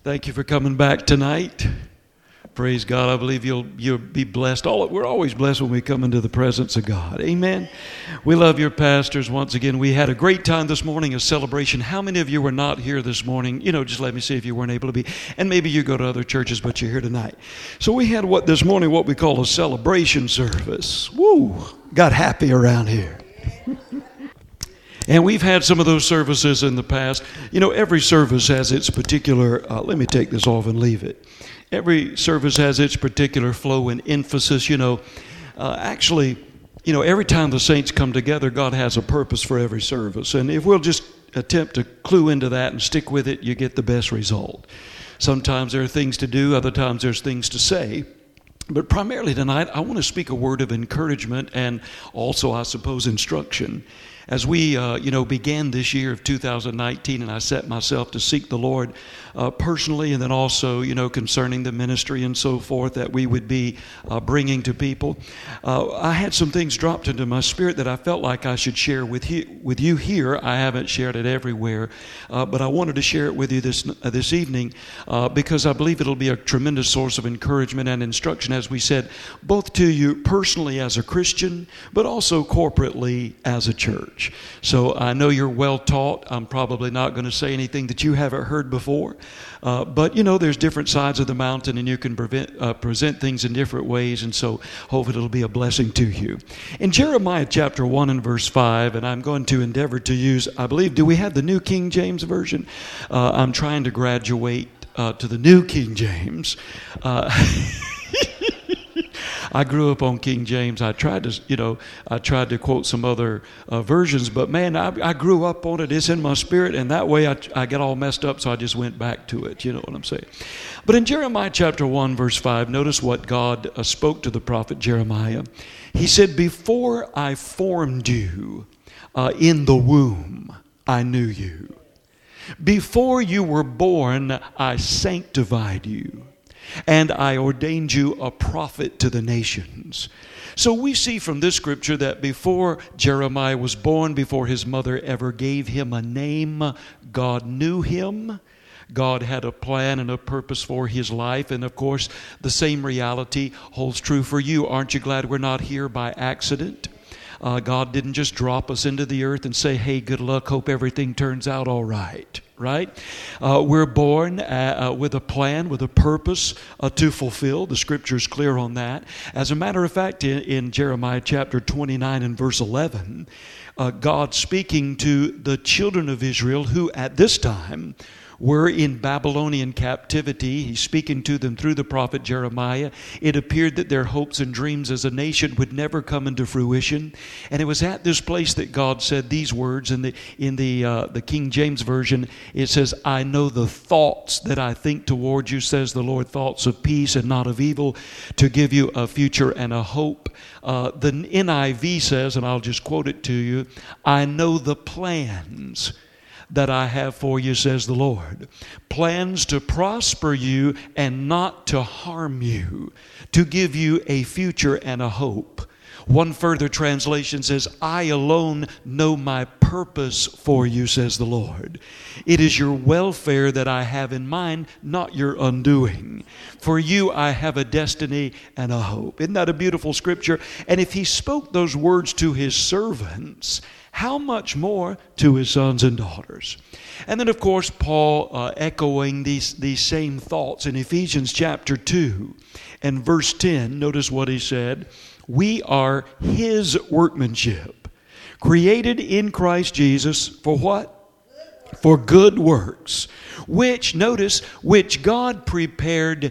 Thank you for coming back tonight. Praise God. I believe you'll be blessed. We're always blessed when we come into the presence of God. Amen. We love your pastors. Once again, we had a great time this morning, a celebration. How many of you were not here this morning? Just let me see if you weren't able to be. And maybe you go to other churches, but you're here tonight. So we had what we call a celebration service. Woo! Got happy around here. And we've had some of those services in the past. Every service has its particular, let me take this off and leave it. Every service has its particular flow and emphasis. Every time the saints come together, God has a purpose for every service. And if we'll just attempt to clue into that and stick with it, you get the best result. Sometimes there are things to do, other times there's things to say. But primarily tonight, I want to speak a word of encouragement and also, I suppose, instruction. As we, began this year of 2019, and I set myself to seek the Lord personally, and then also, concerning the ministry and so forth that we would be bringing to people, I had some things dropped into my spirit that I felt like I should share with you here. I haven't shared it everywhere, but I wanted to share it with you this evening because I believe it'll be a tremendous source of encouragement and instruction, as we said, both to you personally as a Christian, but also corporately as a church. So I know you're well taught. I'm probably not going to say anything that you haven't heard before. But there's different sides of the mountain, and you can present things in different ways. And so hopefully it'll be a blessing to you. In Jeremiah chapter 1 and verse 5, and I'm going to endeavor to use, I believe, do we have the New King James Version? I'm trying to graduate to the New King James. I grew up on King James. I tried to quote some other versions, but man, I grew up on it. It's in my spirit, and that way I get all messed up, so I just went back to it. You know what I'm saying? But in Jeremiah chapter 1, verse 5, notice what God spoke to the prophet Jeremiah. He said, "Before I formed you in the womb, I knew you. Before you were born, I sanctified you. And I ordained you a prophet to the nations." So we see from this scripture that before Jeremiah was born, before his mother ever gave him a name, God knew him. God had a plan and a purpose for his life. And of course, the same reality holds true for you. Aren't you glad we're not here by accident? God didn't just drop us into the earth and say, "Hey, good luck, hope everything turns out all right." Right? We're born with a plan, with a purpose to fulfill. The Scripture is clear on that. As a matter of fact, in Jeremiah chapter 29 and verse 11, God speaking to the children of Israel who at this time were in Babylonian captivity. He's speaking to them through the prophet Jeremiah. It appeared that their hopes and dreams as a nation would never come into fruition. And it was at this place that God said these words. In the King James Version, it says, "I know the thoughts that I think toward you, says the Lord, thoughts of peace and not of evil, to give you a future and a hope." The NIV says, and I'll just quote it to you, "I know the plans that I have for you, says the Lord. Plans to prosper you and not to harm you, to give you a future and a hope." One further translation says, "I alone know my purpose for you, says the Lord. It is your welfare that I have in mind, not your undoing. For you I have a destiny and a hope." Isn't that a beautiful scripture? And if he spoke those words to his servants, how much more to his sons and daughters? And then, of course, Paul echoing these same thoughts in Ephesians chapter 2 and verse 10. Notice what he said. "We are his workmanship, created in Christ Jesus for what? For good works, which God prepared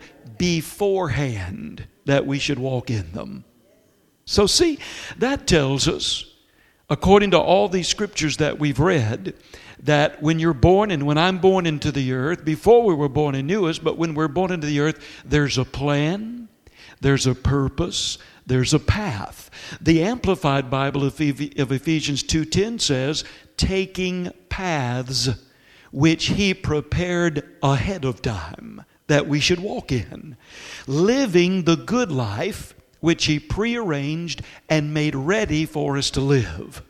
beforehand that we should walk in them." So see, that tells us, according to all these scriptures that we've read, that when you're born and when I'm born into the earth, before we were born he knew us, but when we're born into the earth, there's a plan, there's a purpose, there's a path. The Amplified Bible of Ephesians 2:10 says, "taking paths which he prepared ahead of time that we should walk in, living the good life which he prearranged and made ready for us to live."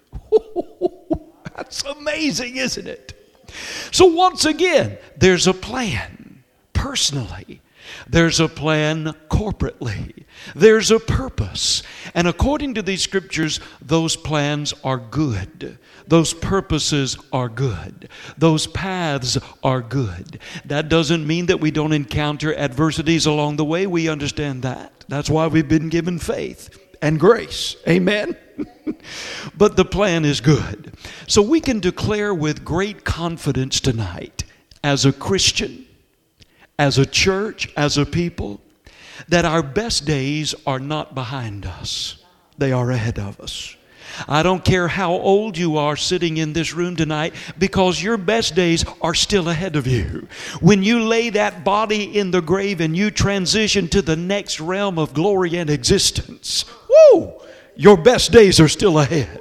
That's amazing, isn't it? So once again, there's a plan, personally. There's a plan corporately. There's a purpose. And according to these scriptures, those plans are good. Those purposes are good. Those paths are good. That doesn't mean that we don't encounter adversities along the way. We understand that. That's why we've been given faith and grace. Amen? But the plan is good. So we can declare with great confidence tonight, as a Christian, as a church, as a people, that our best days are not behind us. They are ahead of us. I don't care how old you are sitting in this room tonight, because your best days are still ahead of you. When you lay that body in the grave and you transition to the next realm of glory and existence, woo, your best days are still ahead.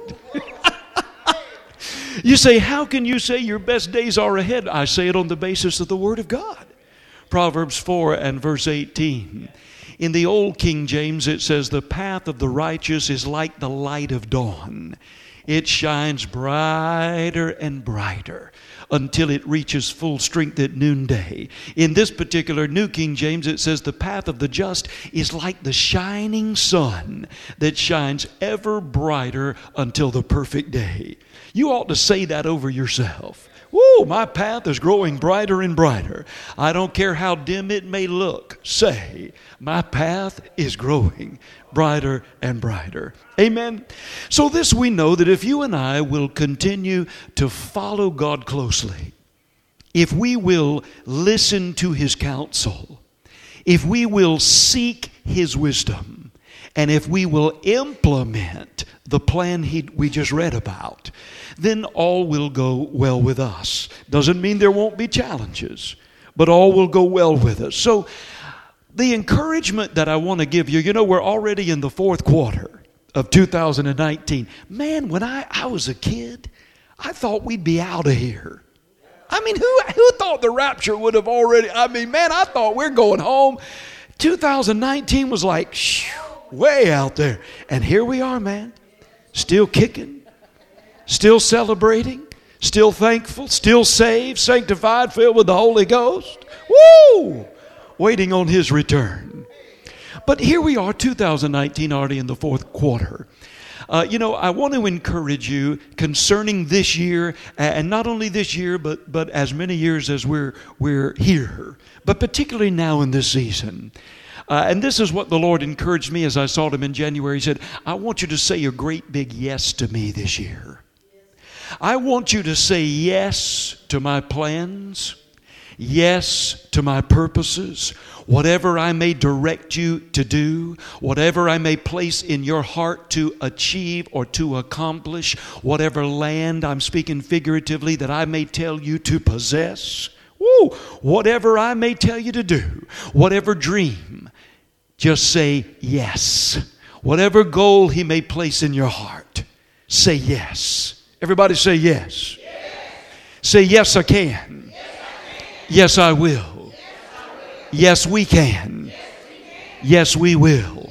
You say, how can you say your best days are ahead? I say it on the basis of the Word of God. Proverbs 4 and verse 18. In the old King James it says, the path of the righteous is like the light of dawn. It shines brighter and brighter until it reaches full strength at noonday. In this particular New King James it says, the path of the just is like the shining sun that shines ever brighter until the perfect day. You ought to say that over yourself. Woo, my path is growing brighter and brighter. I don't care how dim it may look. Say, my path is growing brighter and brighter. Amen. So this we know, that if you and I will continue to follow God closely, if we will listen to His counsel, if we will seek His wisdom, and if we will implement the plan we just read about, then all will go well with us. Doesn't mean there won't be challenges, but all will go well with us. So the encouragement that I want to give you, you know, we're already in the fourth quarter of 2019. Man, when I was a kid, I thought we'd be out of here. I mean, who thought the rapture would have already, I thought we're going home. 2019 was like, way out there. And here we are, man. Still kicking. Still celebrating, still thankful, still saved, sanctified, filled with the Holy Ghost. Woo! Waiting on His return. But here we are, 2019, already in the fourth quarter. I want to encourage you concerning this year, and not only this year, but as many years as we're here, but particularly now in this season. And this is what the Lord encouraged me as I saw Him in January. He said, I want you to say a great big yes to me this year. I want you to say yes to my plans, yes to my purposes, whatever I may direct you to do, whatever I may place in your heart to achieve or to accomplish, whatever land, I'm speaking figuratively, that I may tell you to possess, whatever I may tell you to do, whatever dream, just say yes. Whatever goal He may place in your heart, say yes. Everybody say yes. Yes. Say yes, I can. Yes, I will. Yes, we can. Yes, we will.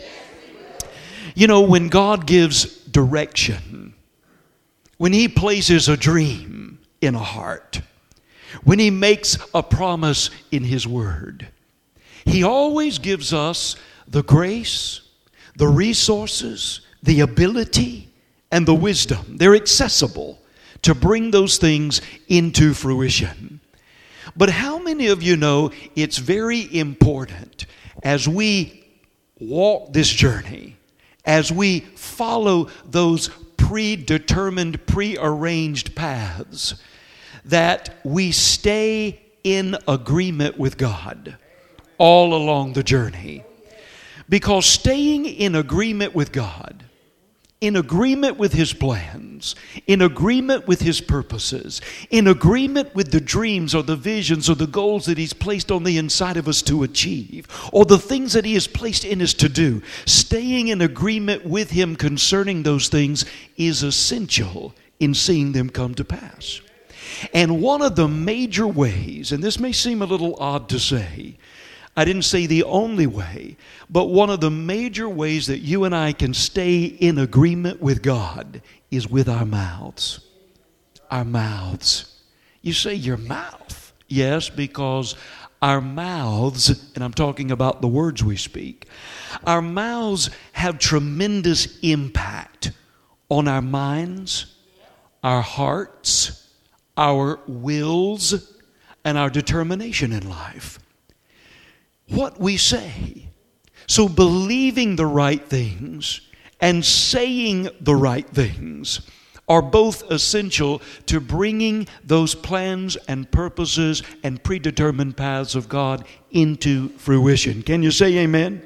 You know, when God gives direction, when He places a dream in a heart, when He makes a promise in His Word, He always gives us the grace, the resources, the ability, and the wisdom. They're accessible to bring those things into fruition. But how many of you know it's very important as we walk this journey, as we follow those predetermined, prearranged paths, that we stay in agreement with God all along the journey? Because staying in agreement with God, in agreement with His plans, in agreement with His purposes, in agreement with the dreams or the visions or the goals that He's placed on the inside of us to achieve, or the things that He has placed in us to do, staying in agreement with Him concerning those things is essential in seeing them come to pass. And one of the major ways, and this may seem a little odd to say, I didn't say the only way, but one of the major ways that you and I can stay in agreement with God is with our mouths. Our mouths. You say your mouth. Yes, because Our mouths, and I'm talking about the words we speak, our mouths have tremendous impact on our minds, our hearts, our wills, and our determination in life. What we say. So believing the right things and saying the right things are both essential to bringing those plans and purposes and predetermined paths of God into fruition. Can you say amen?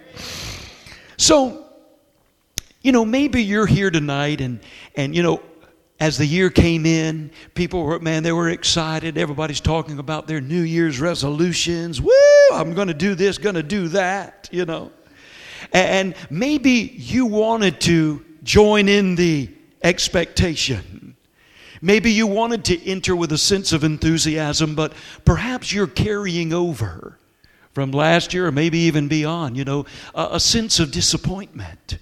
So, maybe you're here tonight and as the year came in, people were, they were excited. Everybody's talking about their New Year's resolutions. Woo, I'm going to do this, going to do that, And maybe you wanted to join in the expectation. Maybe you wanted to enter with a sense of enthusiasm, but perhaps you're carrying over from last year or maybe even beyond, a sense of disappointment.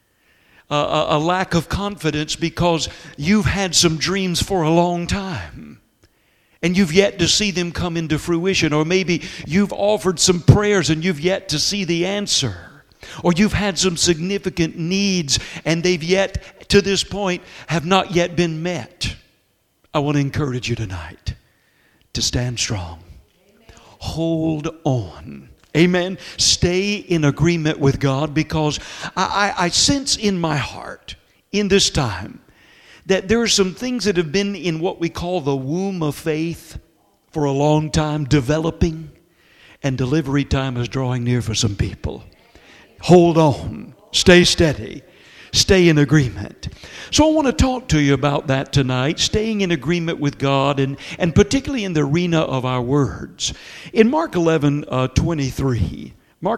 A lack of confidence because you've had some dreams for a long time and you've yet to see them come into fruition. Or maybe you've offered some prayers and you've yet to see the answer. Or you've had some significant needs and they've yet, to this point, have not yet been met. I want to encourage you tonight to stand strong. Hold on. Amen. Stay in agreement with God, because I sense in my heart in this time that there are some things that have been in what we call the womb of faith for a long time, developing, and delivery time is drawing near for some people. Hold on. Stay steady. Stay in agreement. So I want to talk to you about that tonight, staying in agreement with God, and particularly in the arena of our words. In Mark 11:23,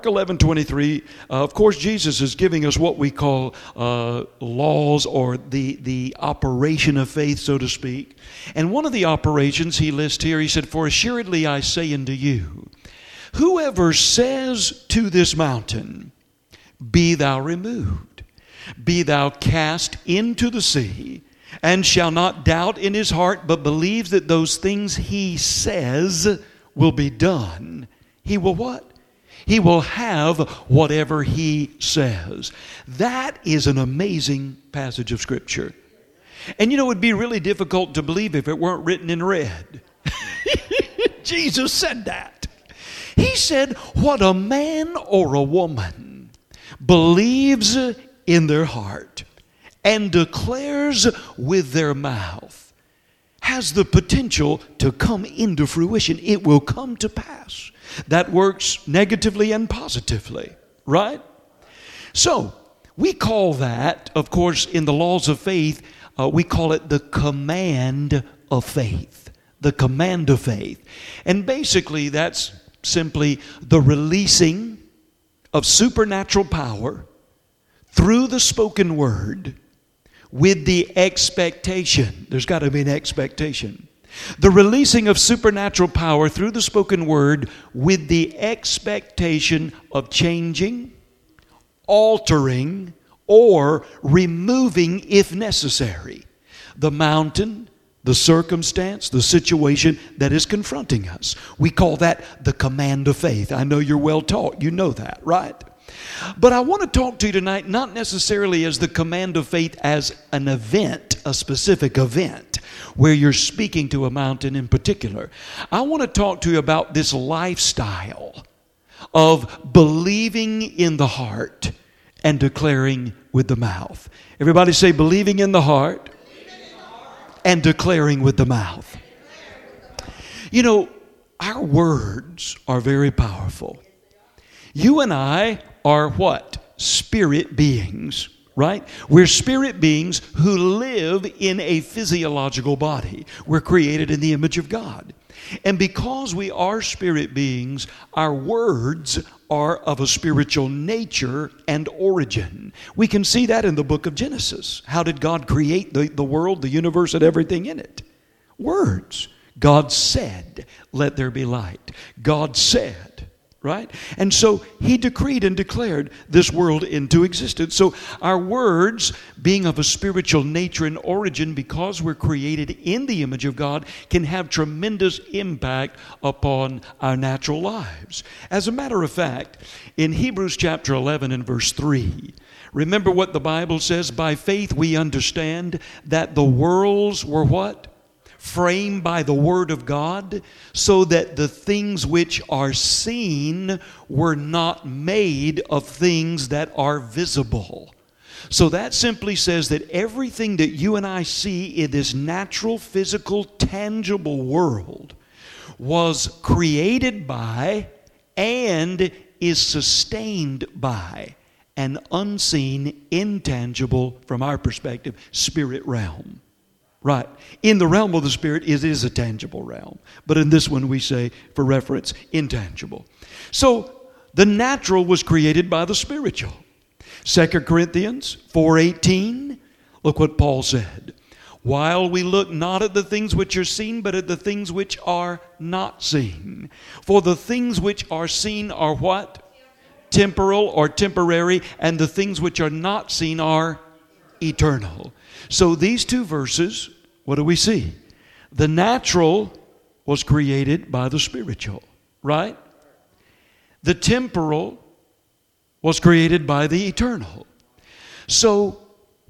of course, Jesus is giving us what we call laws, or the operation of faith, so to speak. And one of the operations he lists here, he said, "For assuredly I say unto you, whoever says to this mountain, be thou removed, be thou cast into the sea, and shall not doubt in his heart, but believes that those things he says will be done, he will" what? He will have whatever he says. That is an amazing passage of Scripture. And it would be really difficult to believe if it weren't written in red. Jesus said that. He said, what a man or a woman believes in their heart and declares with their mouth has the potential to come into fruition. It will come to pass. That works negatively and positively, right? So, we call that, of course, in the laws of faith, we call it the command of faith. The command of faith. And basically, that's simply the releasing of supernatural power through the spoken word with the expectation. There's got to be an expectation. The releasing of supernatural power through the spoken word with the expectation of changing, altering, or removing, if necessary, the mountain, the circumstance, the situation that is confronting us. We call that the command of faith. I know you're well taught. You know that, right? But I want to talk to you tonight not necessarily as the command of faith as an event, a specific event, where you're speaking to a mountain in particular. I want to talk to you about this lifestyle of believing in the heart and declaring with the mouth. Everybody say, believing in the heart and declaring with the mouth. You know, our words are very powerful. You and I are what? Spirit beings, right? We're spirit beings who live in a physiological body. We're created in the image of God. And because we are spirit beings, our words are of a spiritual nature and origin. We can see that in the book of Genesis. How did God create the world, the universe, and everything in it? Words. God said, let there be light. God said, right? And so he decreed and declared this world into existence. So our words, being of a spiritual nature and origin, because we're created in the image of God, can have tremendous impact upon our natural lives. As a matter of fact, in Hebrews chapter 11 and verse 3, remember what the Bible says, by faith we understand that the worlds were what? Framed by the word of God, so that the things which are seen were not made of things that are visible. So that simply says that everything that you and I see in this natural, physical, tangible world was created by and is sustained by an unseen, intangible, from our perspective, spirit realm. Right. In the realm of the Spirit, it is a tangible realm. But in this one, we say, for reference, intangible. So, the natural was created by the spiritual. 2 Corinthians 4:18, look what Paul said. While we look not at the things which are seen, but at the things which are not seen. For the things which are seen are what? Temporal or temporary, and the things which are not seen are eternal. So these two verses, what do we see? The natural was created by the spiritual, right? The temporal was created by the eternal. So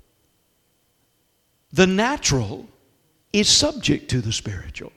the natural is subject to the spiritual.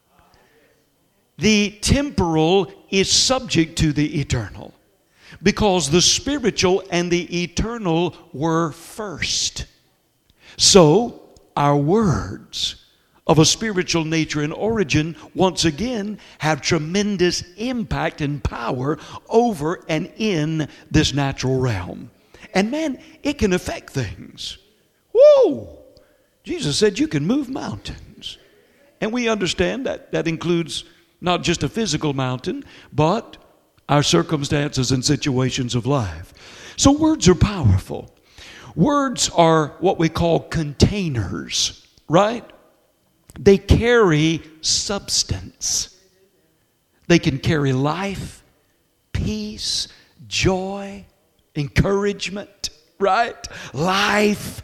The temporal is subject to the eternal, because the spiritual and the eternal were first. So, our words of a spiritual nature and origin, once again, have tremendous impact and power over and in this natural realm. And man, it can affect things. Whoa! Jesus said you can move mountains. And we understand that that includes not just a physical mountain, but our circumstances and situations of life. So words are powerful. Words are what we call containers, right? They carry substance. They can carry life, peace, joy, encouragement, right? Life,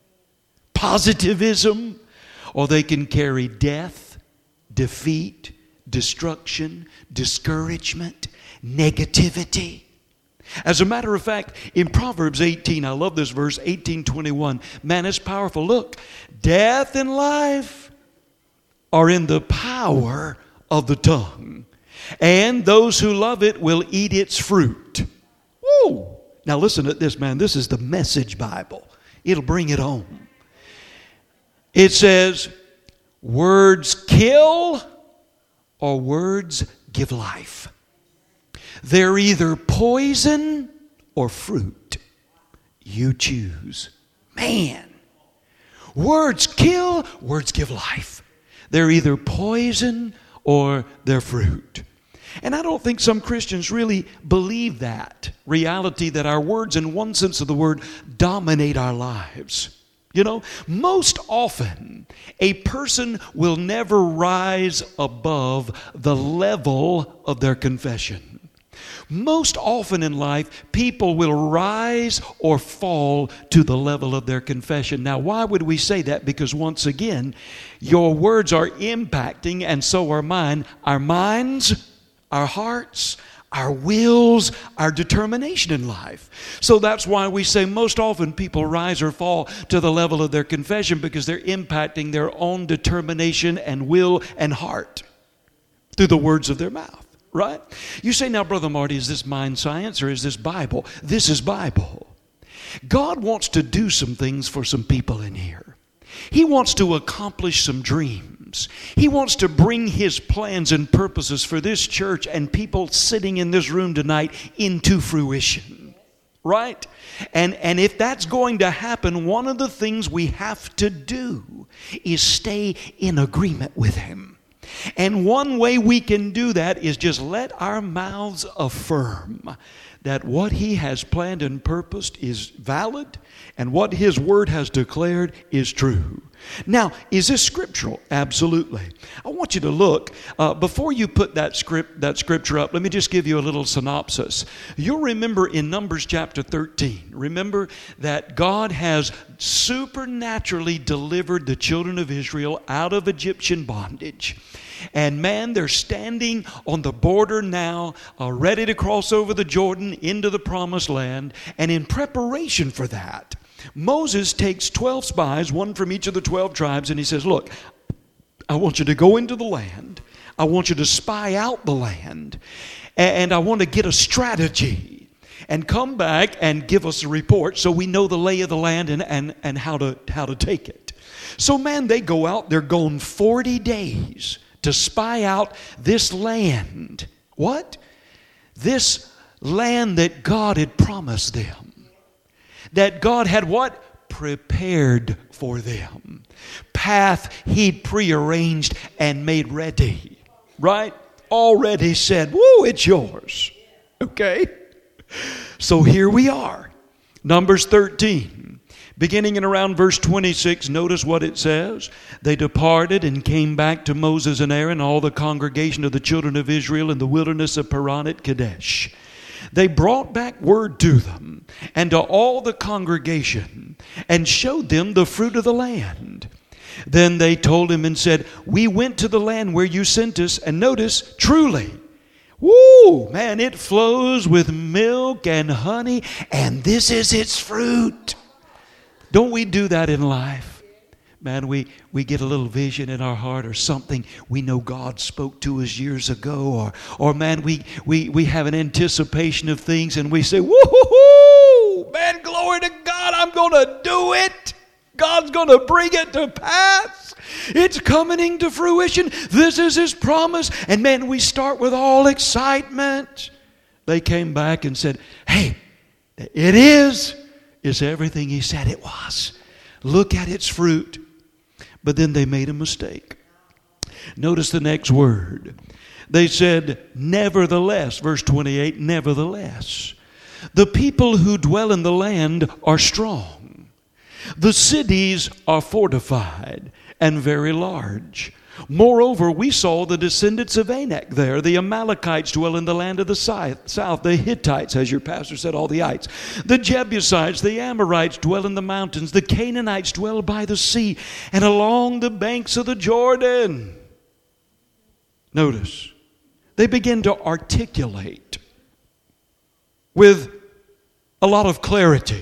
positivism, or they can carry death, defeat, destruction, discouragement, negativity. As a matter of fact, in Proverbs 18, I love this verse, 18:21, man, it's powerful. Look, death and life are in the power of the tongue, and those who love it will eat its fruit. Woo! Now listen to this, man. This is the Message Bible. It'll bring it home. It says, words kill or words give life. They're either poison or fruit. You choose. Man, words kill, words give life. They're either poison or they're fruit. And I don't think some Christians really believe that reality, that our words, in one sense of the word, dominate our lives. You know, most often, a person will never rise above the level of their confession. Most often in life, people will rise or fall to the level of their confession. Now, why would we say that? Because once again, your words are impacting, and so are mine, our minds, our hearts, our wills, our determination in life. So that's why we say most often people rise or fall to the level of their confession, because they're impacting their own determination and will and heart through the words of their mouth. Right? You say, now, Brother Marty, is this mind science or is this Bible? This is Bible. God wants to do some things for some people in here. He wants to accomplish some dreams. He wants to bring His plans and purposes for this church and people sitting in this room tonight into fruition. Right? And if that's going to happen, one of the things we have to do is stay in agreement with Him. And one way we can do that is just let our mouths affirm that what He has planned and purposed is valid, and what His Word has declared is true. Now, is this scriptural? Absolutely. I want you to look, before you put that scripture up, let me just give you a little synopsis. You'll remember in Numbers chapter 13, remember that God has supernaturally delivered the children of Israel out of Egyptian bondage. And man, they're standing on the border now, ready to cross over the Jordan into the promised land. And in preparation for that, Moses takes 12 spies, one from each of the 12 tribes, and he says, look, I want you to go into the land. I want you to spy out the land. And I want to get a strategy. And come back and give us a report so we know the lay of the land and how to take it. So man, they go out. They're gone 40 days to spy out this land. What? This land that God had promised them. That God had what? Prepared for them. Path He'd prearranged and made ready. Right? Already said, woo, it's yours. Okay? So here we are. Numbers 13. Beginning in around verse 26, notice what it says. They departed and came back to Moses and Aaron, all the congregation of the children of Israel in the wilderness of Paran at Kadesh. They brought back word to them and to all the congregation and showed them the fruit of the land. Then they told him and said, we went to the land where you sent us, and notice, truly, woo, man, it flows with milk and honey, and this is its fruit. Don't we do that in life? Man, we get a little vision in our heart or something we know God spoke to us years ago. Or man, we have an anticipation of things and we say, woo-hoo-hoo! Man, glory to God, I'm going to do it. God's going to bring it to pass. It's coming into fruition. This is His promise. And man, we start with all excitement. They came back and said, hey, it is. It's everything He said it was. Look at its fruit. But then they made a mistake. Notice the next word. They said, nevertheless, verse 28, nevertheless, the people who dwell in the land are strong. The cities are fortified and very large. Moreover, we saw the descendants of Anak there. The Amalekites dwell in the land of the south. The Hittites, as your pastor said, all the ites. The Jebusites, the Amorites dwell in the mountains. The Canaanites dwell by the sea and along the banks of the Jordan. Notice, they begin to articulate with a lot of clarity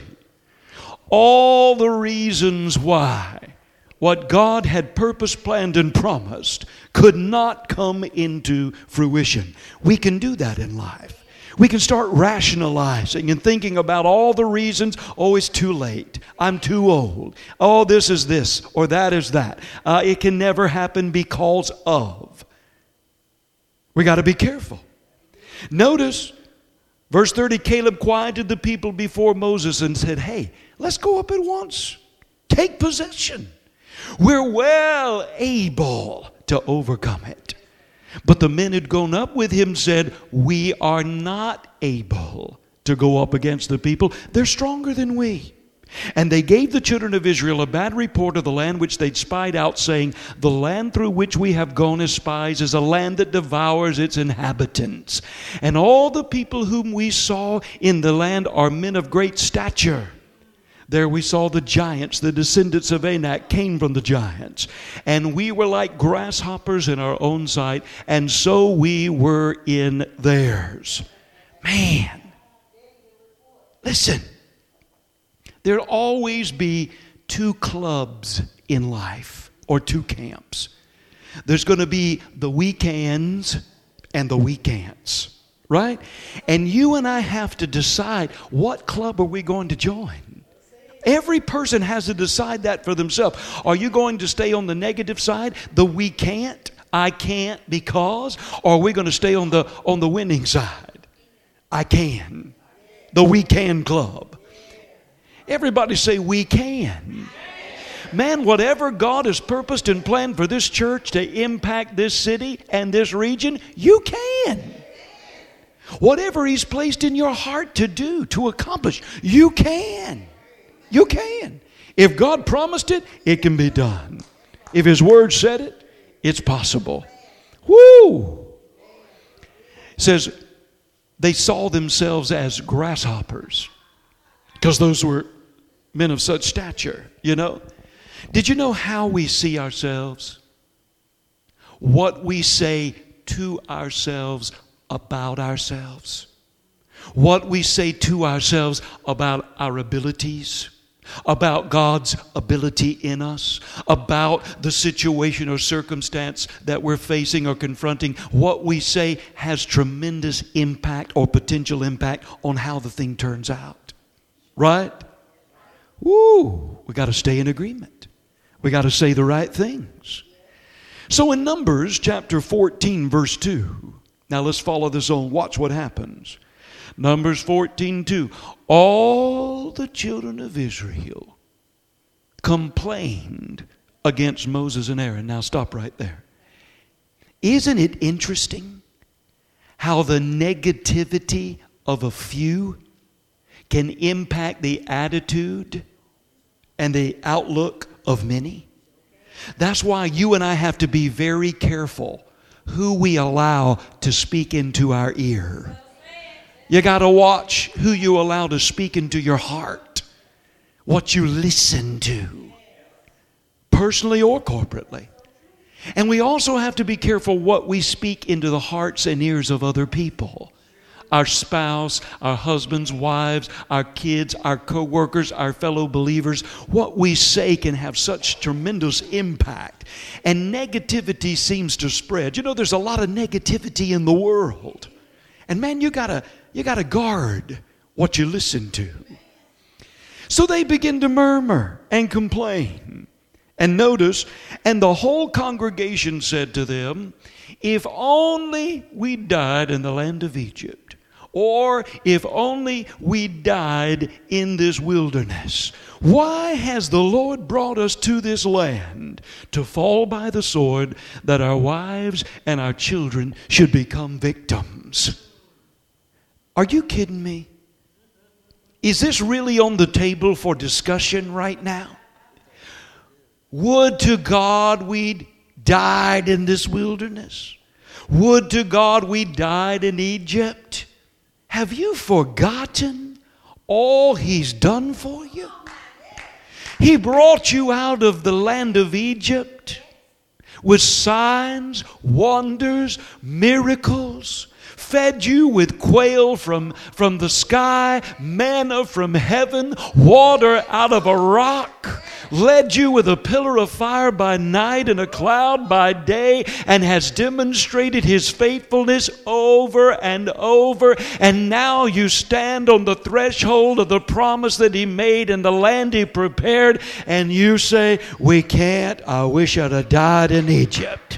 all the reasons why what God had purposed, planned, and promised could not come into fruition. We can do that in life. We can start rationalizing and thinking about all the reasons. Oh, it's too late. I'm too old. Oh, this is this or that is that. It can never happen because of. We got to be careful. Notice, verse 30, Caleb quieted the people before Moses and said, hey, let's go up at once. Take possession. We're well able to overcome it. But the men who'd gone up with him said, we are not able to go up against the people. They're stronger than we. And they gave the children of Israel a bad report of the land which they'd spied out, saying, the land through which we have gone as spies is a land that devours its inhabitants. And all the people whom we saw in the land are men of great stature. There we saw the giants, the descendants of Anak came from the giants. And we were like grasshoppers in our own sight, and so we were in theirs. Man, listen, there'll always be two clubs in life, or two camps. There's going to be the we cans and the we can'ts, right? And you and I have to decide, what club are we going to join? Every person has to decide that for themselves. Are you going to stay on the negative side, the we can't, I can't because, or are we going to stay on the winning side? I can. The we can club. Everybody say we can. Man, whatever God has purposed and planned for this church to impact this city and this region, you can. Whatever He's placed in your heart to do, to accomplish, you can. You can. If God promised it, it can be done. If His Word said it, it's possible. Woo! It says they saw themselves as grasshoppers because those were men of such stature, you know. Did you know how we see ourselves? What we say to ourselves about ourselves. What we say to ourselves about our abilities, about God's ability in us, about the situation or circumstance that we're facing or confronting. What we say has tremendous impact or potential impact on how the thing turns out. Right? Woo! We got to stay in agreement. We got to say the right things. So in Numbers chapter 14 verse 2, now let's follow this on. Watch what happens. Numbers 14:2. All the children of Israel complained against Moses and Aaron. Now stop right there. Isn't it interesting how the negativity of a few can impact the attitude and the outlook of many? That's why you and I have to be very careful who we allow to speak into our ear. You got to watch who you allow to speak into your heart, what you listen to, personally or corporately. And we also have to be careful what we speak into the hearts and ears of other people. Our spouse, our husbands, wives, our kids, our co-workers, our fellow believers. What we say can have such tremendous impact. And negativity seems to spread. You know, there's a lot of negativity in the world. And man, you gotta guard what you listen to. So they begin to murmur and complain. And notice, and the whole congregation said to them, if only we died in the land of Egypt, or if only we died in this wilderness. Why has the Lord brought us to this land to fall by the sword, that our wives and our children should become victims? Are you kidding me? Is this really on the table for discussion right now? Would to God we'd died in this wilderness. Would to God we died in Egypt. Have you forgotten all He's done for you? He brought you out of the land of Egypt with signs, wonders, miracles. Fed you with quail from the sky, manna from heaven, water out of a rock. Led you with a pillar of fire by night and a cloud by day, and has demonstrated His faithfulness over and over. And now you stand on the threshold of the promise that He made and the land He prepared, and you say, we can't. I wish I'd have died in Egypt.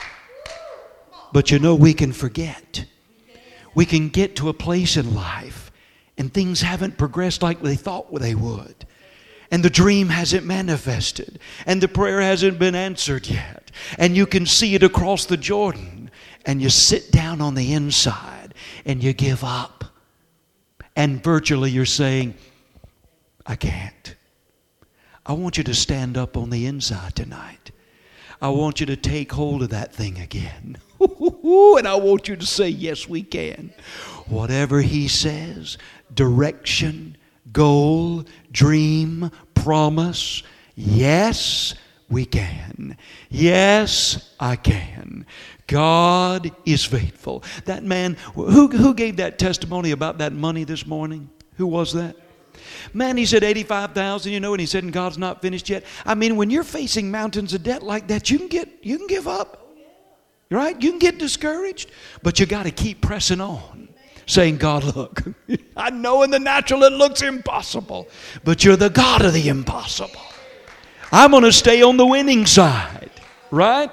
But you know, we can forget. We can get to a place in life and things haven't progressed like they thought they would. And the dream hasn't manifested. And the prayer hasn't been answered yet. And you can see it across the Jordan. And you sit down on the inside and you give up. And virtually you're saying, I can't. I want you to stand up on the inside tonight. I want you to take hold of that thing again. And I want you to say, yes, we can. Whatever He says, direction, goal, dream, promise, yes, we can. Yes, I can. God is faithful. That man, who gave that testimony about that money this morning? Who was that? Man, he said 85,000, and he said, and God's not finished yet. I mean, when you're facing mountains of debt like that, you can give up. Right? You can get discouraged, but you got to keep pressing on. Saying, God, look, I know in the natural it looks impossible, but you're the God of the impossible. I'm going to stay on the winning side. Right?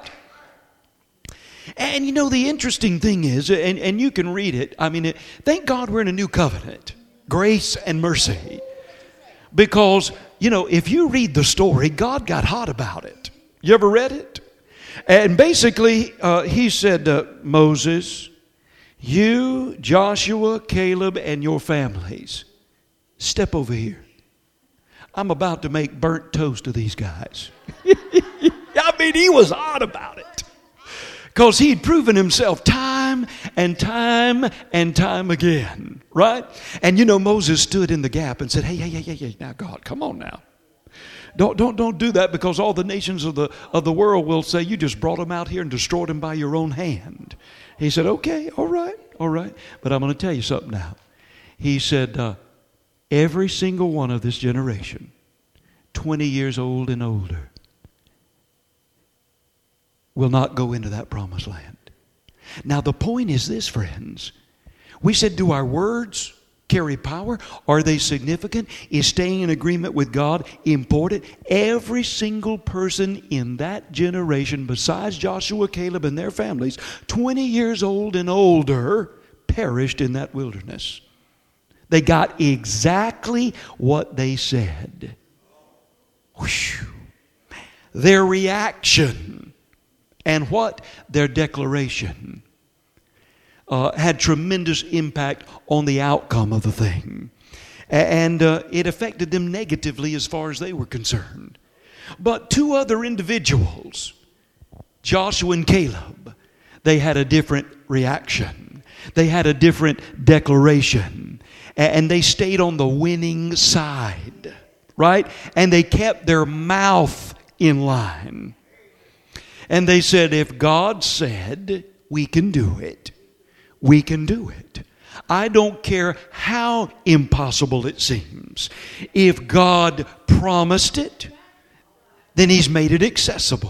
And the interesting thing is, and you can read it, thank God we're in a new covenant. Grace and mercy. Because, if you read the story, God got hot about it. You ever read it? And basically, He said to Moses, you, Joshua, Caleb, and your families, step over here. I'm about to make burnt toast to these guys. I mean, he was odd about it. Because he'd proven himself time and time and time again, right? And you know, Moses stood in the gap and said, hey, now God, come on now. Don't do that, because all the nations of the world will say you just brought them out here and destroyed them by your own hand. He said, okay, all right. But I'm going to tell you something now. He said, every single one of this generation, 20 years old and older, will not go into that promised land. Now the point is this, friends. We said, do our words carry power? Are they significant? Is staying in agreement with God important? Every single person in that generation, besides Joshua, Caleb, and their families, 20 years old and older, perished in that wilderness. They got exactly what they said. Whew. Their reaction and what? Their declaration had tremendous impact on the outcome of the thing. And it affected them negatively as far as they were concerned. But two other individuals, Joshua and Caleb, they had a different reaction. They had a different declaration. And they stayed on the winning side, right? And they kept their mouth in line. And they said, if God said we can do it, we can do it. I don't care how impossible it seems. If God promised it, then He's made it accessible.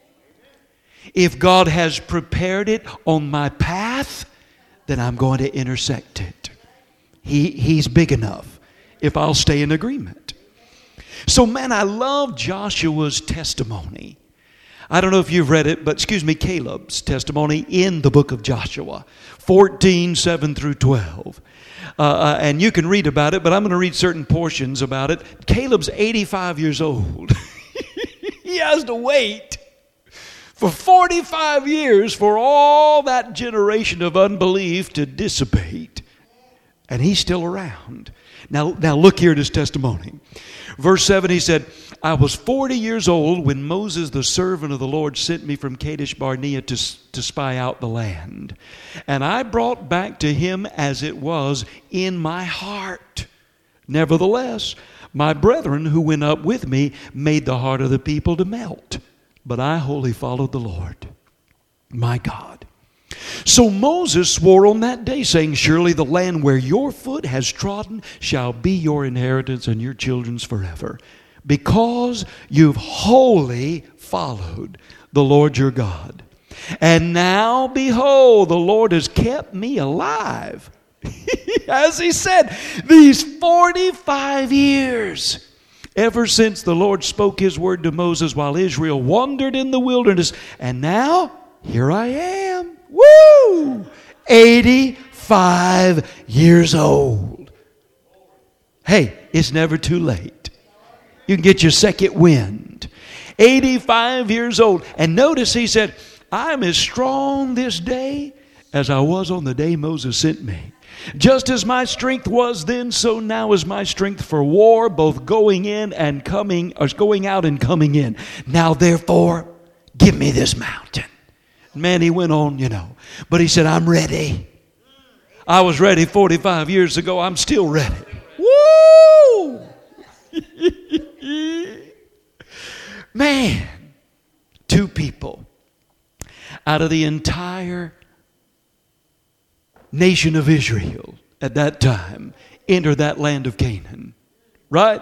If God has prepared it on my path, then I'm going to intersect it. He's big enough if I'll stay in agreement. So man, I love Joshua's testimony. I don't know if you've read it, but Caleb's testimony in the book of Joshua, 14, 7 through 12. And you can read about it, but I'm going to read certain portions about it. Caleb's 85 years old. He has to wait for 45 years for all that generation of unbelief to dissipate. And he's still around. Now look here at his testimony. Verse 7, he said, I was 40 years old when Moses, the servant of the Lord, sent me from Kadesh Barnea to spy out the land. And I brought back to him as it was in my heart. Nevertheless, my brethren who went up with me made the heart of the people to melt. But I wholly followed the Lord, my God. So Moses swore on that day, saying, surely the land where your foot has trodden shall be your inheritance and your children's forever, because you've wholly followed the Lord your God. And now, behold, the Lord has kept me alive, as He said, these 45 years, ever since the Lord spoke His word to Moses while Israel wandered in the wilderness. And now, here I am. Woo! 85 years old. Hey, it's never too late. You can get your second wind. 85 years old. And notice he said, I'm as strong this day as I was on the day Moses sent me. Just as my strength was then, so now is my strength for war, both going in and coming, or going out and coming in. Now therefore, give me this mountain. Man, he went on, But he said, I'm ready. I was ready 45 years ago. I'm still ready. Woo! Man, two people out of the entire nation of Israel at that time entered that land of Canaan. Right?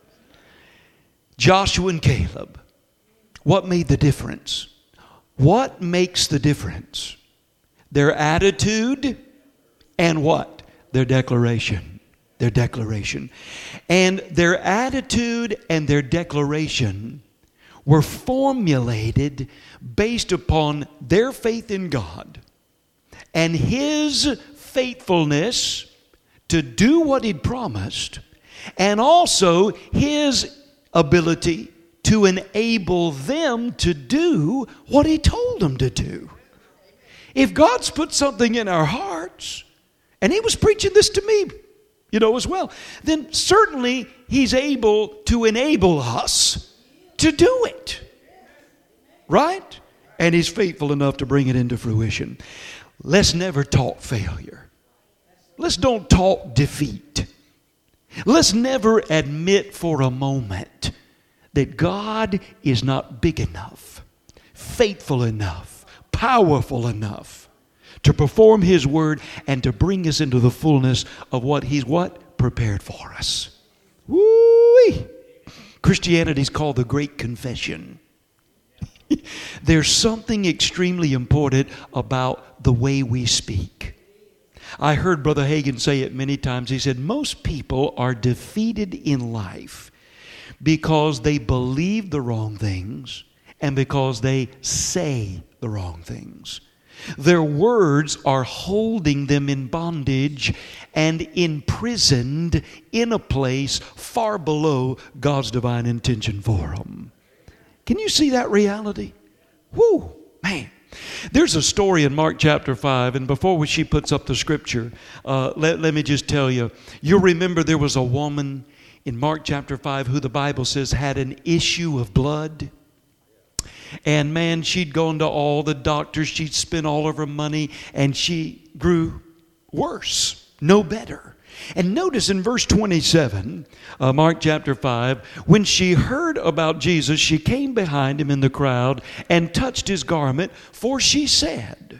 Joshua and Caleb. What made the difference? What makes the difference? Their attitude and what? Their declaration. Their declaration. And their attitude and their declaration were formulated based upon their faith in God and His faithfulness to do what He'd promised, and also His ability to enable them to do what He told them to do. If God's put something in our hearts, and He was preaching this to me, as well, then certainly He's able to enable us to do it. Right? And He's faithful enough to bring it into fruition. Let's never talk failure. Let's don't talk defeat. Let's never admit for a moment that God is not big enough, faithful enough, powerful enough to perform His word and to bring us into the fullness of what He's prepared for us. Woo-wee. Christianity is called the Great Confession. There's something extremely important about the way we speak. I heard Brother Hagin say it many times. He said, most people are defeated in life because they believe the wrong things and because they say the wrong things. Their words are holding them in bondage and imprisoned in a place far below God's divine intention for them. Can you see that reality? Whoo, man. There's a story in Mark chapter 5, and before she puts up the scripture, let me just tell you. You'll remember there was a woman in Mark chapter 5 who the Bible says had an issue of blood. And man, she'd gone to all the doctors, she'd spent all of her money, and she grew worse, no better. And notice in verse 27, Mark chapter 5, when she heard about Jesus, she came behind Him in the crowd and touched His garment, for she said,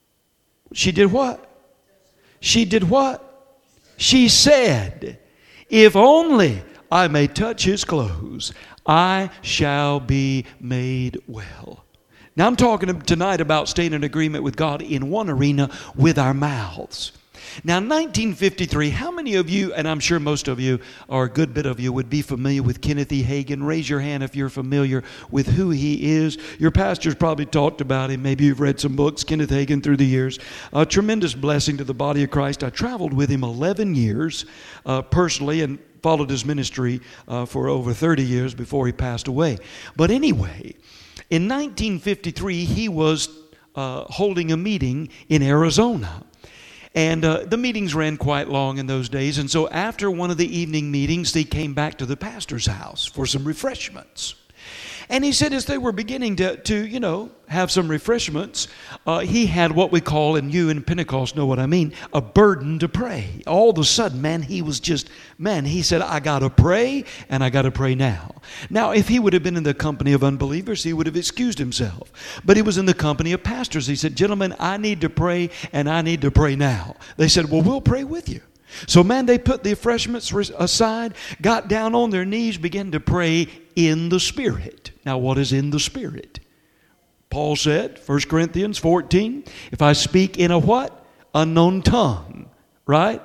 she did what? She did what? She said, if only I may touch His clothes, I shall be made well. Now I'm talking tonight about staying in agreement with God in one arena with our mouths. Now, 1953, how many of you, and I'm sure most of you, or a good bit of you, would be familiar with Kenneth E. Hagin? Raise your hand if you're familiar with who he is. Your pastor's probably talked about him. Maybe you've read some books, Kenneth Hagin, through the years. A tremendous blessing to the body of Christ. I traveled with him 11 years personally and followed his ministry for over 30 years before he passed away. But anyway, in 1953, he was holding a meeting in Arizona. And the meetings ran quite long in those days. And so after one of the evening meetings, they came back to the pastor's house for some refreshments. And he said as they were beginning to have some refreshments, he had what we call, and you in Pentecost know what I mean, a burden to pray. All of a sudden, man, he said, I got to pray, and I got to pray now. Now, if he would have been in the company of unbelievers, he would have excused himself. But he was in the company of pastors. He said, gentlemen, I need to pray, and I need to pray now. They said, well, we'll pray with you. So, man, they put the refreshments aside, got down on their knees, began to pray in the Spirit. Now, what is in the Spirit? Paul said, 1 Corinthians 14, if I speak in a what? Unknown tongue, right?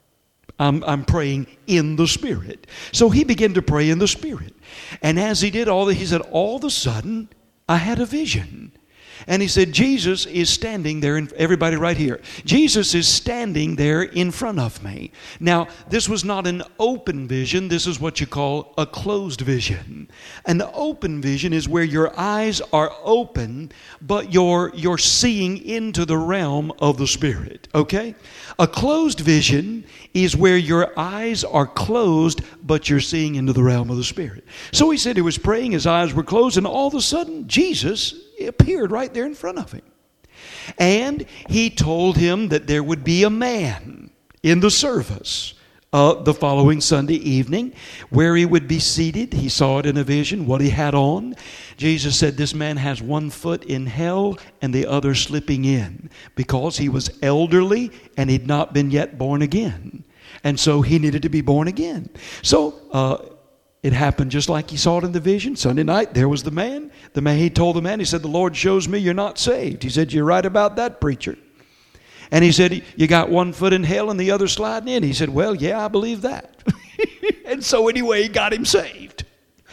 I'm praying in the Spirit. So he began to pray in the Spirit. And as he did he said, all of a sudden, I had a vision. And he said, Jesus is standing there, everybody right here. Jesus is standing there in front of me. Now, this was not an open vision. This is what you call a closed vision. An open vision is where your eyes are open, but you're seeing into the realm of the Spirit. Okay? A closed vision is where your eyes are closed, but you're seeing into the realm of the Spirit. So he said he was praying, his eyes were closed, and all of a sudden, Jesus appeared right there in front of him. And he told him that there would be a man in the service the following Sunday evening where he would be seated. He saw it in a vision, what he had on. Jesus said this man has one foot in hell and the other slipping in because he was elderly and he'd not been yet born again. And so he needed to be born again. So it happened just like he saw it in the vision. Sunday night, there was the man. He told the man, he said, the Lord shows me you're not saved. He said, you're right about that, preacher. And he said, you got one foot in hell and the other sliding in. He said, well, yeah, I believe that. And so anyway, he got him saved.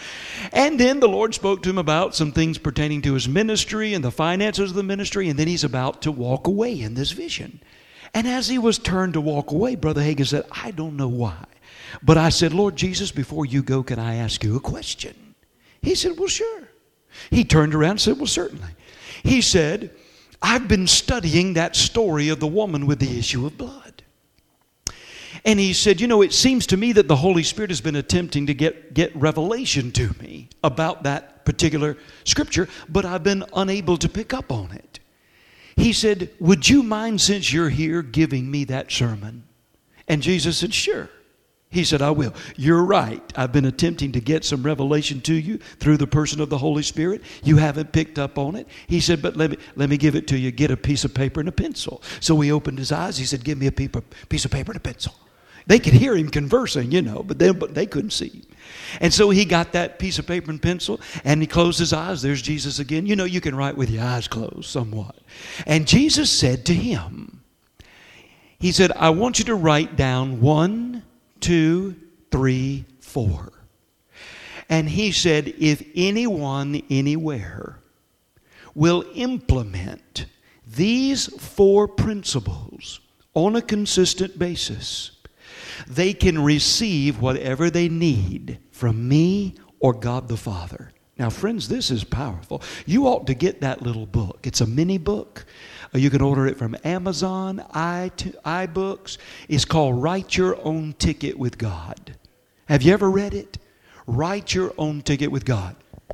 And then the Lord spoke to him about some things pertaining to his ministry and the finances of the ministry. And then he's about to walk away in this vision. And as he was turned to walk away, Brother Hagin said, I don't know why. But I said, Lord Jesus, before you go, can I ask you a question? He said, well, sure. He turned around and said, well, certainly. He said, I've been studying that story of the woman with the issue of blood. And he said, you know, it seems to me that the Holy Spirit has been attempting to get revelation to me about that particular scripture, but I've been unable to pick up on it. He said, would you mind, since you're here, giving me that sermon? And Jesus said, sure. He said, I will. You're right. I've been attempting to get some revelation to you through the person of the Holy Spirit. You haven't picked up on it. He said, but let me give it to you. Get a piece of paper and a pencil. So he opened his eyes. He said, give me a piece of paper and a pencil. They could hear him conversing, you know, but they couldn't see him. And so he got that piece of paper and pencil, and he closed his eyes. There's Jesus again. You know, you can write with your eyes closed somewhat. And Jesus said to him, he said, I want you to write down 1, 2, 3, 4. And he said, if anyone anywhere will implement these 4 principles on a consistent basis, they can receive whatever they need from me or God the Father. Now, friends, this is powerful. You ought to get that little book. It's a mini book. You can order it from Amazon, iBooks. It's called Write Your Own Ticket with God. Have you ever read it? Write Your Own Ticket with God.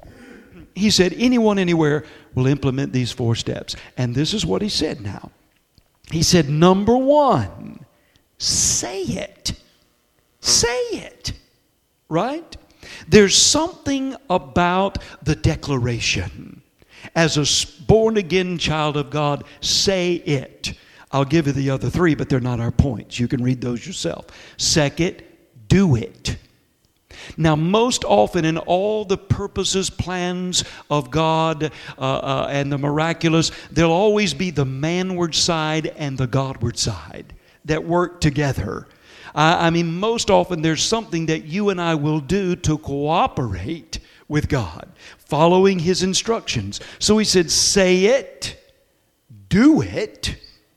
He said, anyone anywhere will implement these 4 steps. And this is what he said now. He said, number 1, say it. Say it. Right? There's something about the declaration. As a born-again child of God, say it. I'll give you the other 3, but they're not our points. You can read those yourself. Second, do it. Now, most often in all the purposes, plans of God and the miraculous, there'll always be the manward side and the Godward side that work together. I mean, most often there's something that you and I will do to cooperate with God, following His instructions. So He said, say it, do it,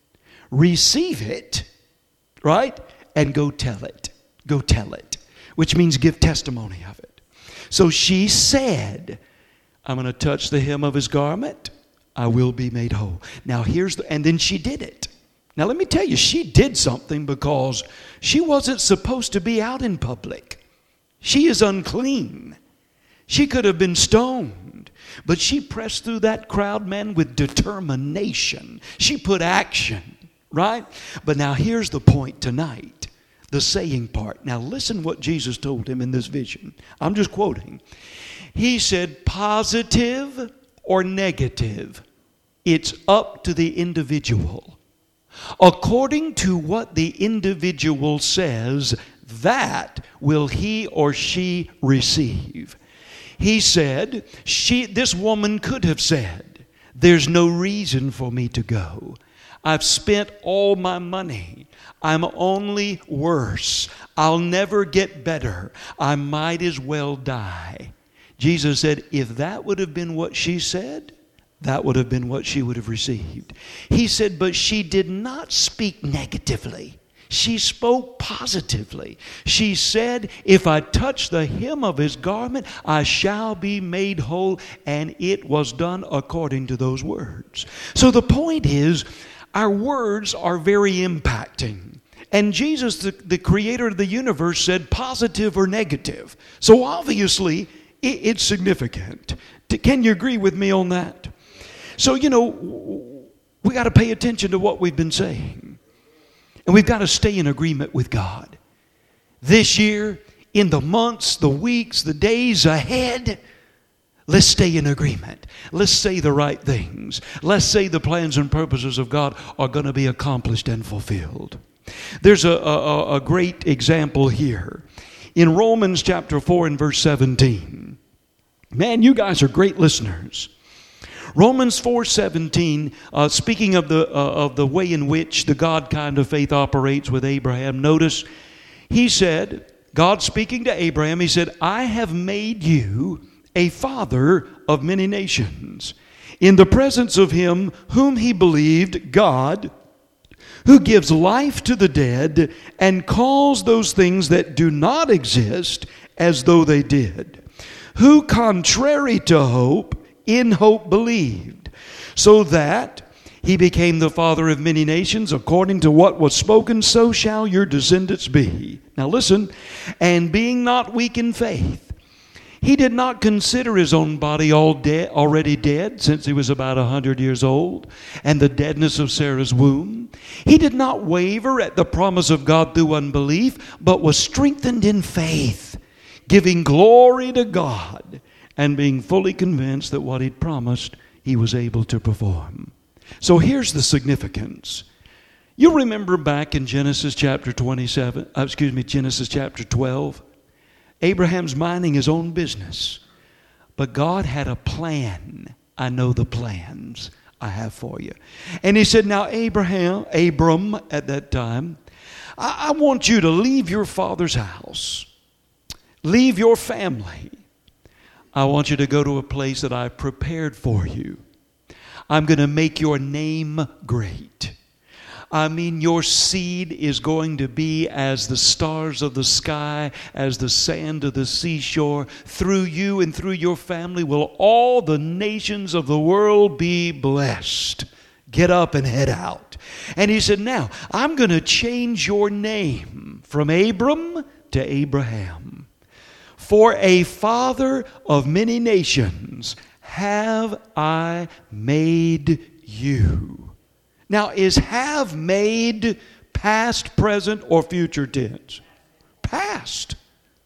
receive it, right? And go tell it. Go tell it. Which means give testimony of it. So she said, I'm going to touch the hem of His garment. I will be made whole. Now and then she did it. Now let me tell you, she did something because she wasn't supposed to be out in public. She is unclean. She could have been stoned. But she pressed through that crowd, man, with determination. She put action, right? But now here's the point tonight. The saying part. Now listen what Jesus told him in this vision. I'm just quoting. He said, positive or negative, it's up to the individual. According to what the individual says, that will he or she receive. He said, this woman could have said, there's no reason for me to go. I've spent all my money. I'm only worse. I'll never get better. I might as well die. Jesus said, if that would have been what she said, that would have been what she would have received. He said, but she did not speak negatively. She spoke positively. She said, if I touch the hem of His garment, I shall be made whole. And it was done according to those words. So the point is, our words are very impacting. And Jesus, the creator of the universe, said positive or negative. So obviously, it's significant. Can you agree with me on that? So, you know, we got to pay attention to what we've been saying. And we've got to stay in agreement with God. This year, in the months, the weeks, the days ahead, let's stay in agreement. Let's say the right things. Let's say the plans and purposes of God are going to be accomplished and fulfilled. There's a great example here. In Romans chapter 4 and verse 17. Man, you guys are great listeners. Romans 4:17, speaking of the way in which the God kind of faith operates with Abraham, notice he said, God speaking to Abraham, He said, I have made you a father of many nations, in the presence of Him whom he believed, God, who gives life to the dead and calls those things that do not exist as though they did, who contrary to hope, in hope believed, so that He became the father of many nations. According to what was spoken, so shall your descendants be. Now listen, and being not weak in faith, he did not consider his own body already dead, since he was about 100 years old, and the deadness of Sarah's womb. He did not waver at the promise of God through unbelief, but was strengthened in faith, giving glory to God, and being fully convinced that what he'd promised, he was able to perform. So here's the significance. You remember back in Genesis chapter 12, Abraham's minding his own business. But God had a plan. I know the plans I have for you. And he said, now Abram at that time, I want you to leave your father's house. Leave your family. I want you to go to a place that I've prepared for you. I'm going to make your name great. I mean, your seed is going to be as the stars of the sky, as the sand of the seashore. Through you and through your family will all the nations of the world be blessed. Get up and head out. And he said, now, I'm going to change your name from Abram to Abraham. For a father of many nations have I made you. Now, is have made past, present, or future tense? Past.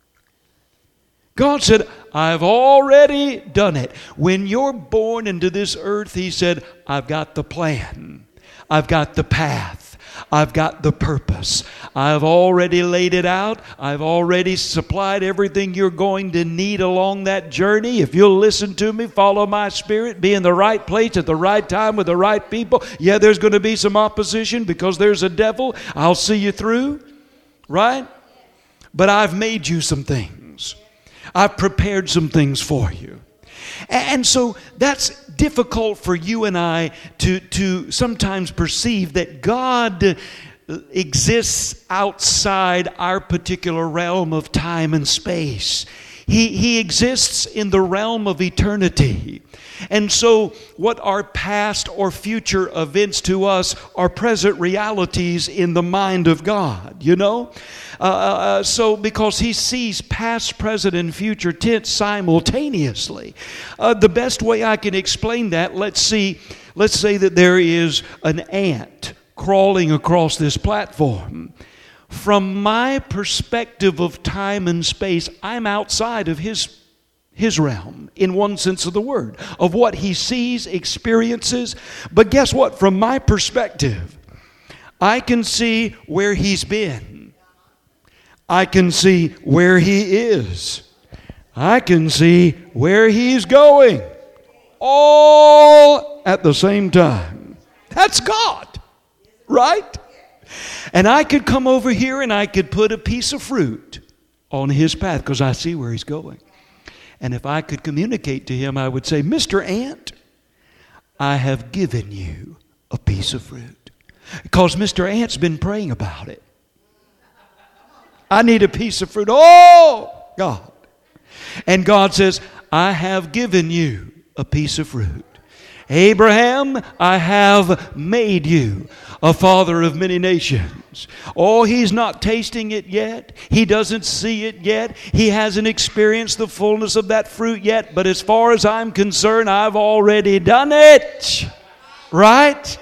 God said, I've already done it. When you're born into this earth, he said, I've got the plan. I've got the path. I've got the purpose. I've already laid it out. I've already supplied everything you're going to need along that journey. If you'll listen to me, follow my spirit, be in the right place at the right time with the right people. Yeah, there's going to be some opposition because there's a devil. I'll see you through, right? But I've made you some things. I've prepared some things for you. And so that's difficult for you and I to sometimes perceive that God exists outside our particular realm of time and space. He exists in the realm of eternity. And so what are past or future events to us are present realities in the mind of God, you know? So because he sees past, present, and future tense simultaneously. The best way I can explain that, let's say that there is an ant crawling across this platform. From my perspective of time and space, I'm outside of his realm, in one sense of the word, of what he sees, experiences. But guess what? From my perspective, I can see where he's been. I can see where he is. I can see where he's going. All at the same time. That's God, right? And I could come over here and I could put a piece of fruit on his path because I see where he's going. And if I could communicate to him, I would say, Mr. Ant, I have given you a piece of fruit. Because Mr. Ant's been praying about it. I need a piece of fruit. Oh, God. And God says, I have given you a piece of fruit. Abraham, I have made you a father of many nations. Oh, he's not tasting it yet. He doesn't see it yet. He hasn't experienced the fullness of that fruit yet. But as far as I'm concerned, I've already done it. Right?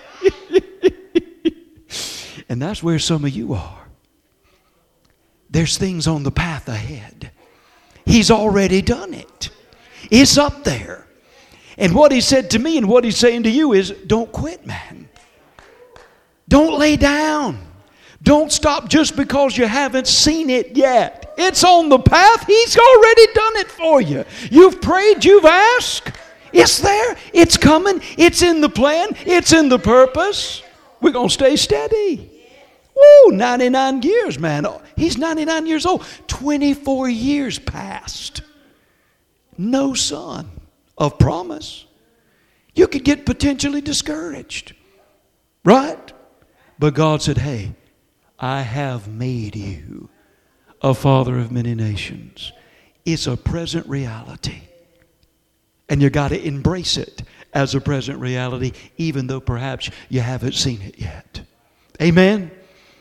And that's where some of you are. There's things on the path ahead. He's already done it. It's up there. And what he said to me and what he's saying to you is, don't quit, man. Don't lay down. Don't stop just because you haven't seen it yet. It's on the path. He's already done it for you. You've prayed, you've asked. It's there. It's coming. It's in the plan. It's in the purpose. We're going to stay steady. Woo, 99 years, man. He's 99 years old. 24 years passed. No son of promise. You could get potentially discouraged. Right? But God said, hey, I have made you a father of many nations. It's a present reality. And you got to embrace it as a present reality, even though perhaps you haven't seen it yet. Amen?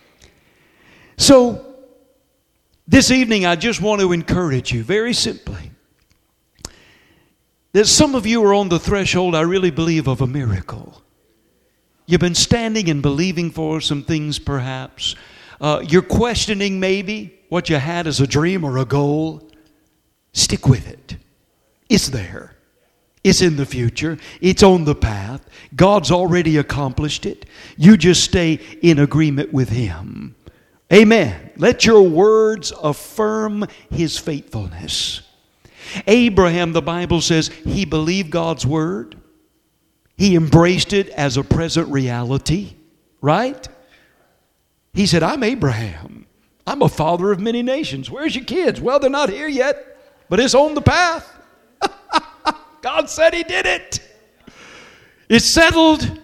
So, this evening I just want to encourage you very simply that some of you are on the threshold, I really believe, of a miracle. You've been standing and believing for some things perhaps. You're questioning maybe what you had as a dream or a goal. Stick with it. It's there. It's in the future. It's on the path. God's already accomplished it. You just stay in agreement with Him. Amen. Let your words affirm His faithfulness. Abraham, the Bible says, he believed God's word. He embraced it as a present reality. Right? He said, I'm Abraham. I'm a father of many nations. Where's your kids? Well, they're not here yet, but it's on the path. God said He did it. It's settled.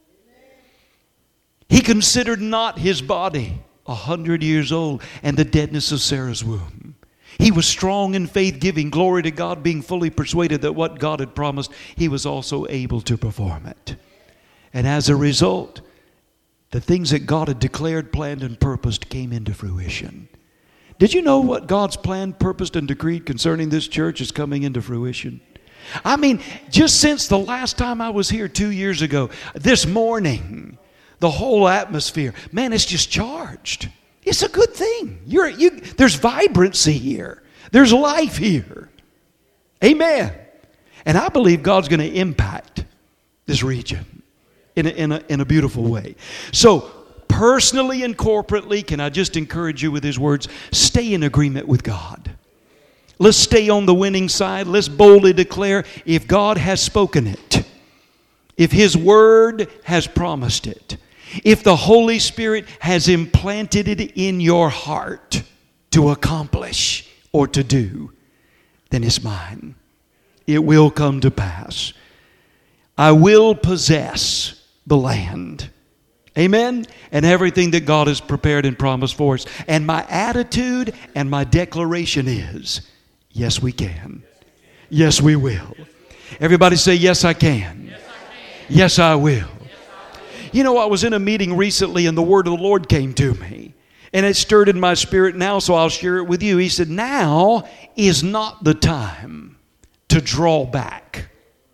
He considered not his body 100 years old and the deadness of Sarah's womb. He was strong in faith, giving glory to God, being fully persuaded that what God had promised, He was also able to perform it. And as a result, the things that God had declared, planned, and purposed came into fruition. Did you know what God's planned, purposed, and decreed concerning this church is coming into fruition? I mean, just since the last time I was here 2 years ago, this morning, the whole atmosphere, man, it's just charged. It's a good thing. There's vibrancy here. There's life here. Amen. And I believe God's going to impact this region in a beautiful way. So, personally and corporately, can I just encourage you with His words? Stay in agreement with God. Let's stay on the winning side. Let's boldly declare, if God has spoken it, if His word has promised it, if the Holy Spirit has implanted it in your heart to accomplish or to do, then it's mine. It will come to pass. I will possess the land. Amen? And everything that God has prepared and promised for us. And my attitude and my declaration is, yes, we can. Yes, we will. Everybody say, yes, I can. Yes, I will. You know, I was in a meeting recently and the word of the Lord came to me. And it stirred in my spirit now, so I'll share it with you. He said, now is not the time to draw back,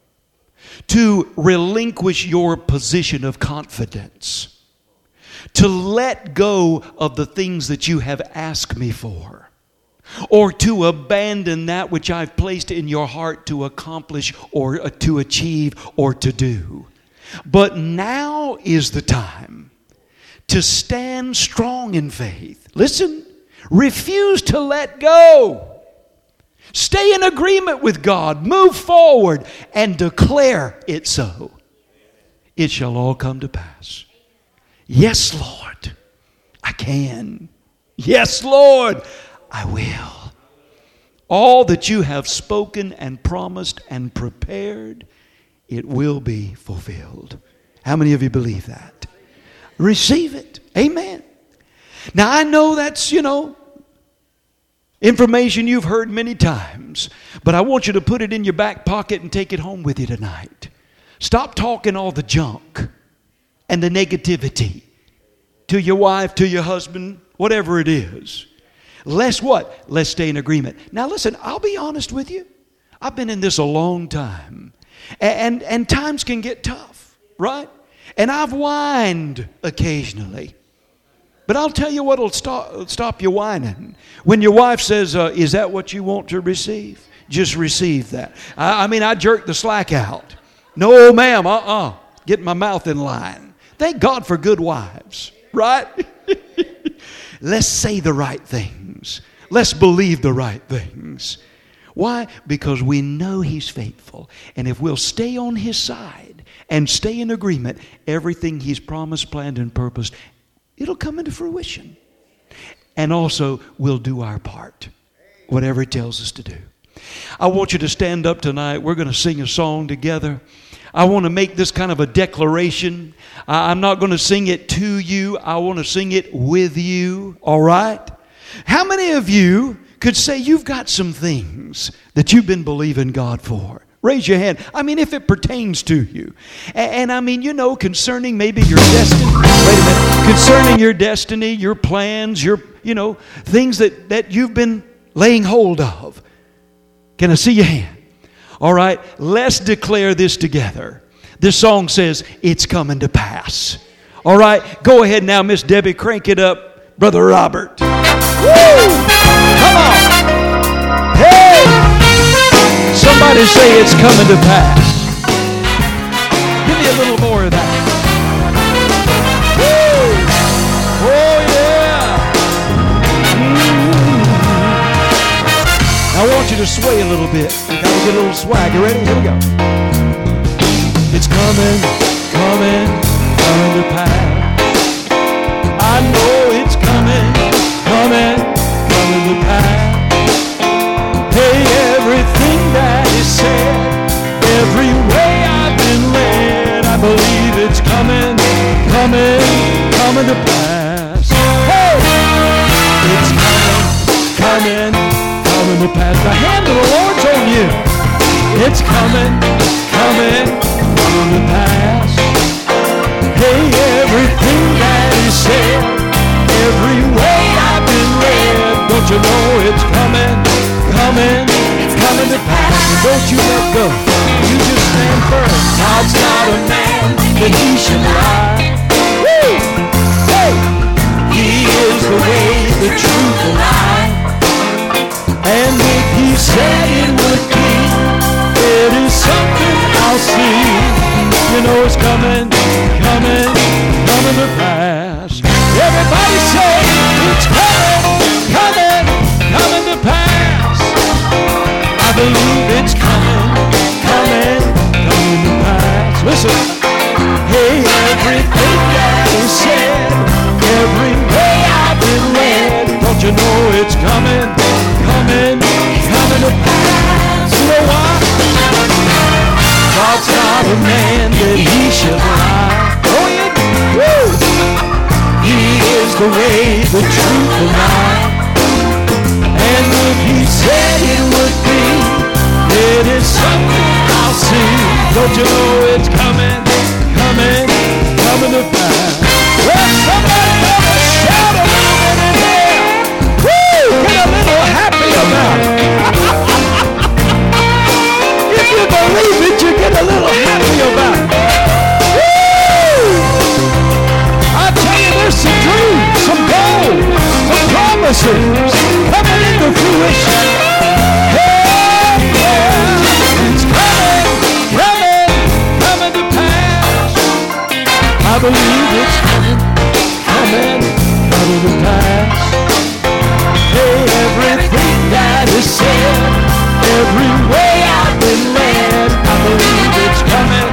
to relinquish your position of confidence, to let go of the things that you have asked me for, or to abandon that which I've placed in your heart to accomplish or to achieve or to do. But now is the time to stand strong in faith. Listen, refuse to let go. Stay in agreement with God. Move forward and declare it so. It shall all come to pass. Yes, Lord, I can. Yes, Lord, I will. All that you have spoken and promised and prepared, it will be fulfilled. How many of you believe that? Receive it. Amen. Now I know that's, information you've heard many times, but I want you to put it in your back pocket and take it home with you tonight. Stop talking all the junk and the negativity to your wife, to your husband, whatever it is. Let's what? Let's stay in agreement. Now listen, I'll be honest with you. I've been in this a long time. And times can get tough, right? And I've whined occasionally. But I'll tell you what'll stop you whining. When your wife says, is that what you want to receive? Just receive that. I jerk the slack out. No, ma'am, Get my mouth in line. Thank God for good wives, right? Let's say the right things. Let's believe the right things. Why? Because we know He's faithful. And if we'll stay on His side and stay in agreement, everything He's promised, planned, and purposed, it'll come into fruition. And also, we'll do our part, whatever He tells us to do. I want you to stand up tonight. We're going to sing a song together. I want to make this kind of a declaration. I'm not going to sing it to you. I want to sing it with you. All right? How many of you could say you've got some things that you've been believing God for? Raise your hand. I mean, if it pertains to you. And I mean, concerning maybe your destiny. Wait a minute. Concerning your destiny, your plans, your, things that you've been laying hold of. Can I see your hand? All right. Let's declare this together. This song says, it's coming to pass. All right. Go ahead now, Miss Debbie. Crank it up. Brother Robert. Woo! Come on. Hey! Somebody say it's coming to pass. Give me a little more of that. Woo! Oh, yeah. I want you to sway a little bit. You gotta get a little swag. You ready? Here we go. It's coming to pass. I know it's coming to pass. Hey, everything that is said, every way I've been led, I believe it's coming to pass. Hey! It's coming to pass. The hand of the Lord's on you. It's coming to pass. Hey, everything that is said, every way I've been led, don't you know it's coming to pass. And don't you let go. You just stand firm. God's not a man that he should lie. Woo! Hey! He is the way, the truth, the life. And if he said it would be, it is something I'll see. You know it's coming to pass. Everybody say it's coming to pass. I believe it's coming to pass. Listen. Hey, everything that is said, every way I've been led, don't you know it's coming to pass. You know why? God's not a man that he should lie. Oh, yeah. Woo! He is the way, the truth, the life. And if he said it would be, it is something I'll see. Don't you know it's coming to pass. Well, somebody ought to shout a little bit in there. Woo! Get a little happy about it. If you believe it, you get a little happy about it. Woo! I tell you, there's some dreams, some goals, some promises coming into fruition. Hey, yeah, it's coming to pass. I believe it's coming to pass. Hey, everything that is said, every way I've been led, I believe it's coming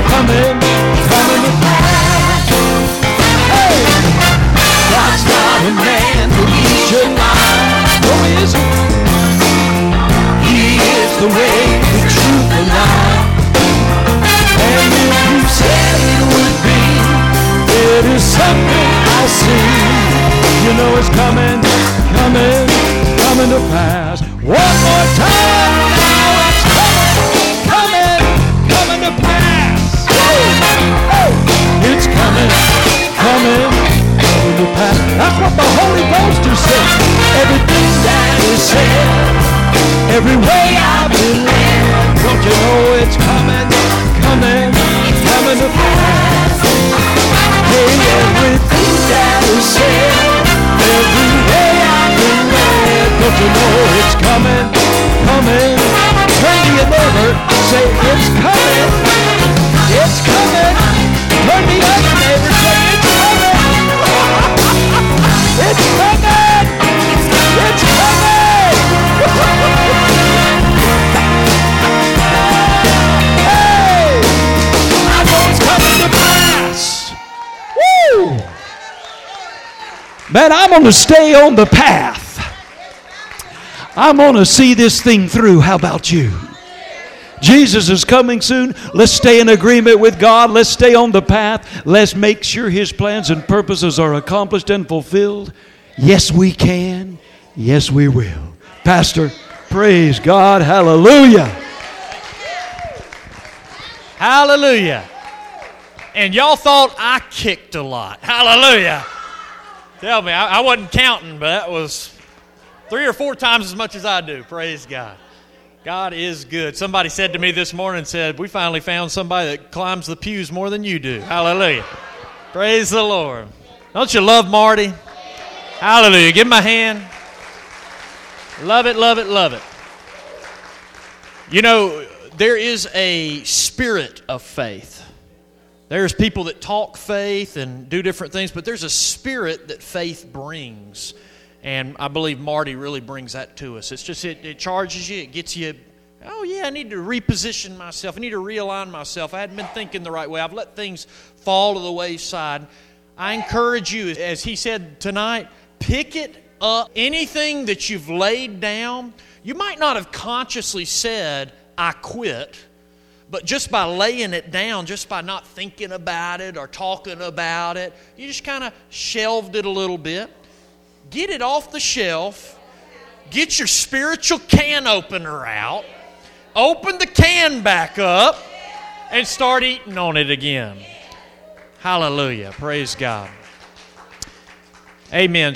to pass. Hey, God's not a man that he should lie. No, he isn't. He is the way, the truth, the life. And if you said it would be, it is something I'll see. You know it's coming to pass. One more time now, it's coming to pass. Oh, it's coming to pass. That's what the Holy Ghost is saying. Everything that is said, every way I've been led, don't you know it's coming to pass. Hey, everything that is said, every way I've been led, don't you know it's coming. Turn to your neighbor, say it's coming. Turn to your other neighbor, say it's coming. It's coming. Hey, I know it's coming to pass. Woo! Man, I'm going to stay on the path. I'm going to see this thing through. How about you? Jesus is coming soon. Let's stay in agreement with God. Let's stay on the path. Let's make sure his plans and purposes are accomplished and fulfilled. Yes, we can. Yes, we will. Pastor, praise God. Hallelujah. Hallelujah. And y'all thought I kicked a lot. Hallelujah. Tell me, I wasn't counting, but that was 3 or 4 times as much as I do. Praise God. God is good. Somebody said to me this morning, we finally found somebody that climbs the pews more than you do. Hallelujah. Praise the Lord. Don't you love Marty? Hallelujah. Give him a hand. Love it, love it, love it. You know, there is a spirit of faith. There's people that talk faith and do different things, but there's a spirit that faith brings. And I believe Marty really brings that to us. It's just, it charges you, it gets you, oh yeah, I need to reposition myself. I need to realign myself. I hadn't been thinking the right way. I've let things fall to the wayside. I encourage you, as he said tonight, pick it up. Anything that you've laid down, you might not have consciously said, I quit. But just by laying it down, just by not thinking about it or talking about it, you just kind of shelved it a little bit. Get it off the shelf. Get your spiritual can opener out. Open the can back up and start eating on it again. Hallelujah. Praise God. Amen.